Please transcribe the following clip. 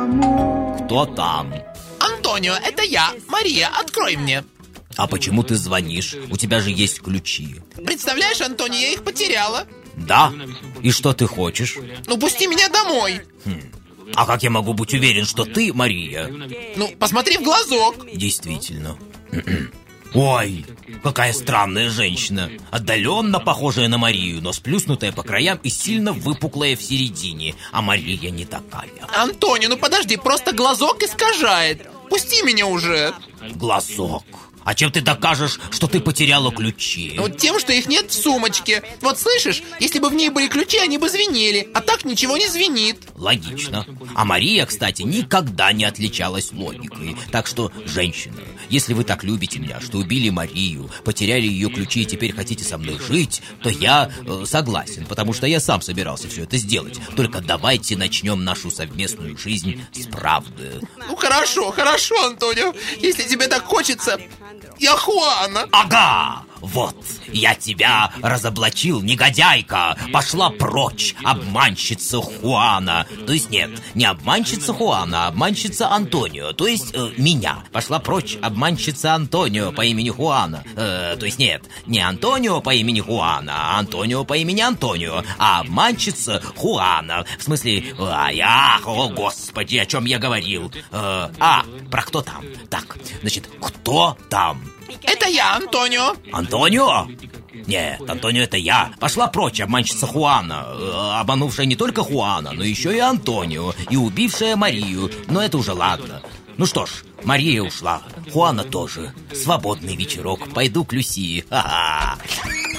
Кто там? Антонио, это я. Мария, открой мне. А почему ты звонишь? У тебя же есть ключи. Представляешь, Антонио, я их потеряла. Да? И что ты хочешь? Ну, пусти меня домой. А как я могу быть уверен, что ты Мария? Ну, посмотри в глазок. Действительно. Ой, какая странная женщина. Отдаленно похожая на Марию, но сплюснутая по краям и сильно выпуклая в середине. А Мария не такая. Антонио, ну подожди, просто глазок искажает. Пусти меня уже. Глазок. А чем ты докажешь, что ты потеряла ключи? Ну, тем, что их нет в сумочке. Вот слышишь, если бы в ней были ключи, они бы звенели. А так ничего не звенит. Логично. А Мария, кстати, никогда не отличалась логикой. Так что, женщина, если вы так любите меня, что убили Марию, потеряли ее ключи и теперь хотите со мной жить, то я согласен, потому что я сам собирался все это сделать. Только давайте начнем нашу совместную жизнь с правды. Ну, хорошо, Антонио. Если тебе так хочется... Я Хуана. Ага, вот, я тебя разоблачил, негодяйка. Пошла прочь, обманщица Хуана. То есть нет, не обманщица Хуана, а обманщица Антонио. То есть меня. Пошла прочь, обманщица Антонио по имени Хуана. То есть нет, не Антонио по имени Хуана, а Антонио по имени Антонио. А обманщица Хуана. В смысле, о господи, о чем я говорил. Про кто там? Так, значит, кто там? Это я, Антонио. Антонио? Нет, Антонио, это я. Пошла прочь, обманщица Хуана. Обманувшая не только Хуана, но еще и Антонио. И убившая Марию. Но это уже ладно. Ну что ж, Мария ушла. Хуана тоже. Свободный вечерок. Пойду к Люсии. Ха-ха.